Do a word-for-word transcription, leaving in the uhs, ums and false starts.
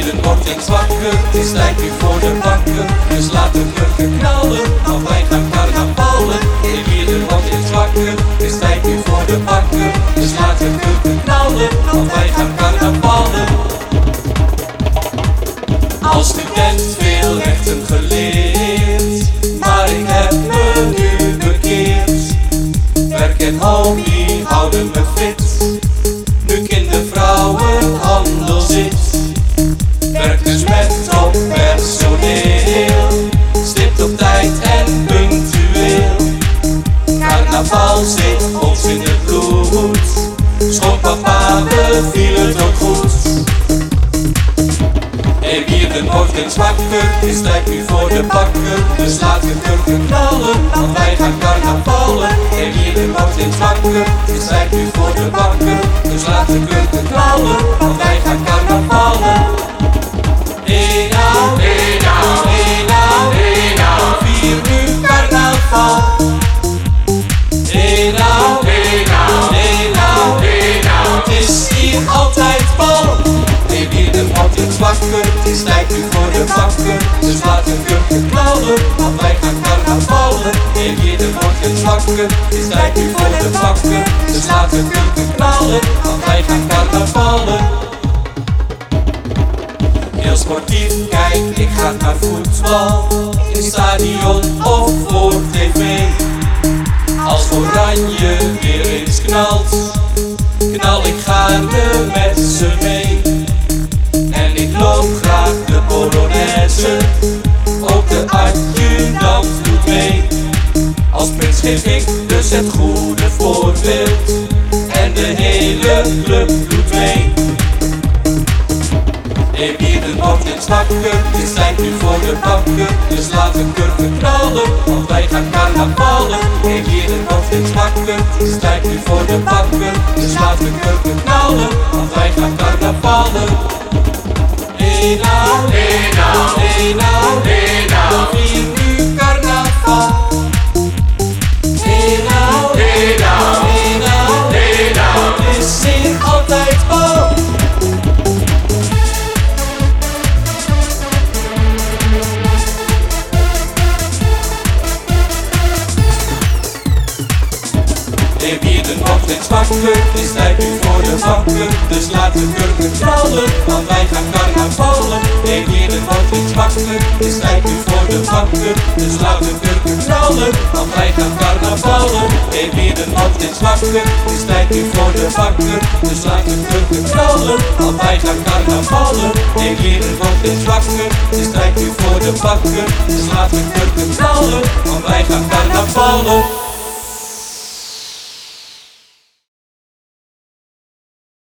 bieren wordt eens wakker, het is tijd nu voor de bakker. Dus laat de kurken knallen, want wij gaan carnavallen. De bieren wordt eens wakker, het is tijd nu voor de bakker. Dus laat de kurken knallen, want wij gaan carnavallen. Als student veel rechten geleerd, maar ik heb me nu bekeerd. Werk en hobby houden me fit, nu ik in de vrouwenhandel zit. Werk dus met toppersoneel, stipt op tijd en punctueel. Carnaval zit ons in het bloed, schoonpapa beviel het ook goed. Hey Wierden wordt eens wakker, het is tijd nu voor de bakker. Dus laat de kurken knallen, want wij gaan carnavallen. Hey Wierden wordt eens wakker, het is tijd nu voor de bakker. Dus laat de kurken knallen, want wij gaan carnavallen. Hey nou, hey nou, hey nou, hey nou, vier nu carnaval. Hey nou, hey nou, hey nou, hey nou, het is hier altijd bal. Hey Wierden wordt eens wakker, het is tijd nu voor de bakker. Dus laat de kurken knallen, want wij gaan carnavallen. Hey Wierden wordt eens wakker, het is tijd nu voor de bakker. Dus laat de kurken knallen, want wij gaan carnavallen. Heel sportief, kijk, ik ga naar voetbal, in stadion of voor tv. Als Oranje weer eens knalt, knal ik gaarne met ze mee. En ik loop graag de Polonaise, ook de adjudant doet mee. Als prins geef ik dus het goede voorbeeld, en de hele club doet mee. Hey Wierden wordt eens wakker, het is tijd nu voor de bakker. Dus laat de kurken knallen, want wij gaan carnavallen. Hey Wierden wordt eens wakker, het is tijd nu voor de bakker. Dus laat de kurken knallen, want wij gaan carnavallen. Hey nou, hey nou, hey nou, hey nou, vier nu carnaval. Hey nou, hey nou, hey nou, hey nou, het is hier altijd bal. Hey Wierden wordt eens wakker, het is tijd nu voor de bakker. Dus laat de kurken knallen, want wij gaan carnavallen. Hey Wierden wordt eens wakker, het is tijd nu voor de bakker. Dus laat de kurken knallen, want wij gaan carnavallen. Hey Wierden wordt eens wakker, het is tijd nu voor de bakker. Dus laat de kurken knallen, want wij gaan carnavallen. Hey Wierden wordt eens wakker, het is tijd nu voor de bakker. Dus laat de kurken knallen, want wij gaan carnavallen.